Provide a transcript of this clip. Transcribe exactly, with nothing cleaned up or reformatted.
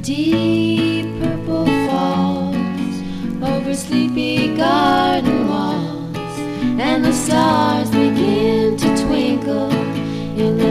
deep purple falls over sleepy garden walls, and the stars begin to twinkle in the